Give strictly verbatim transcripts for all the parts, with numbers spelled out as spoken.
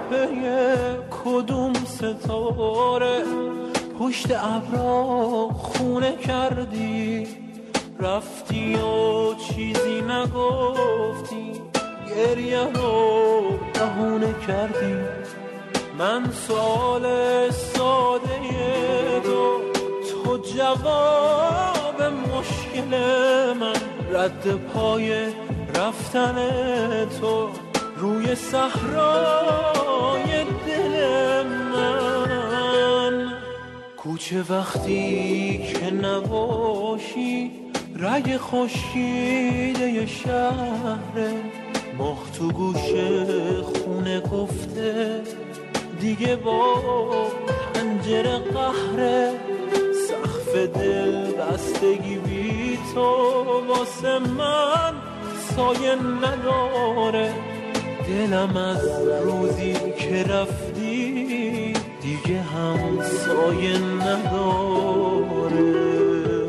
پی کدوم ستاره پشت ابرا خونه کردی، رفتی و چیزی نگفتی، گریه رو بهونه کردی. من سوال ساده تو، تو جواب مشکل من، رد پای رفتن تو روی صحرای دل من. کوچه وقتی که نباشی رگ خشکیده شهر، مخ تو گوشه خونه گفته دیگه با پنجره قهره. سقف دل بستگی بی تو واسه من سایه نداره. دلم از روزی که رفتی دیگه هم سایه نداره.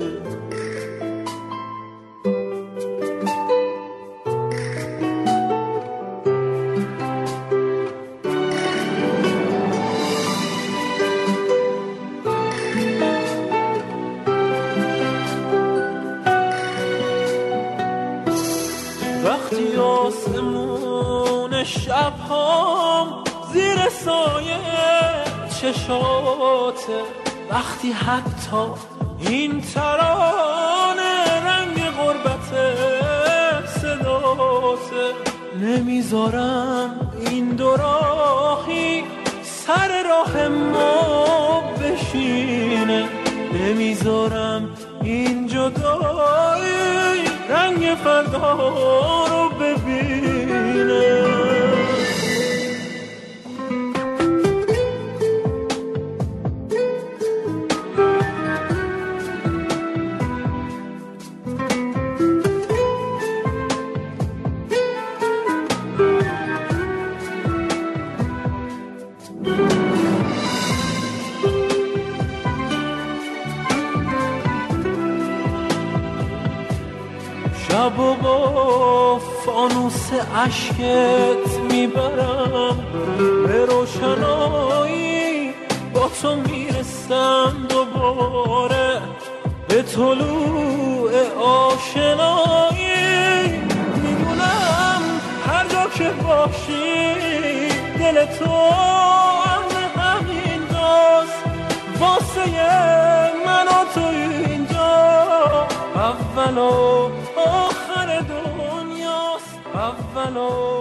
وقتی آسمون شبهام زیر سایه چشاته، وقتی حتی این ترانه رنگ غربت صداته، نمیذارم این دو راهی سر راه ما بشینه، نمیذارم این جدایی رنگ فردا رو ببینه. شب و با فانوس عشقت میبرم به روشنایی، با تو میرسم دوباره به طلوع آشنایی. میدونم هر جا که باشی دل تو امن همینجاست، واسه من و تو اینجا اول و آخر دنیاست، اول و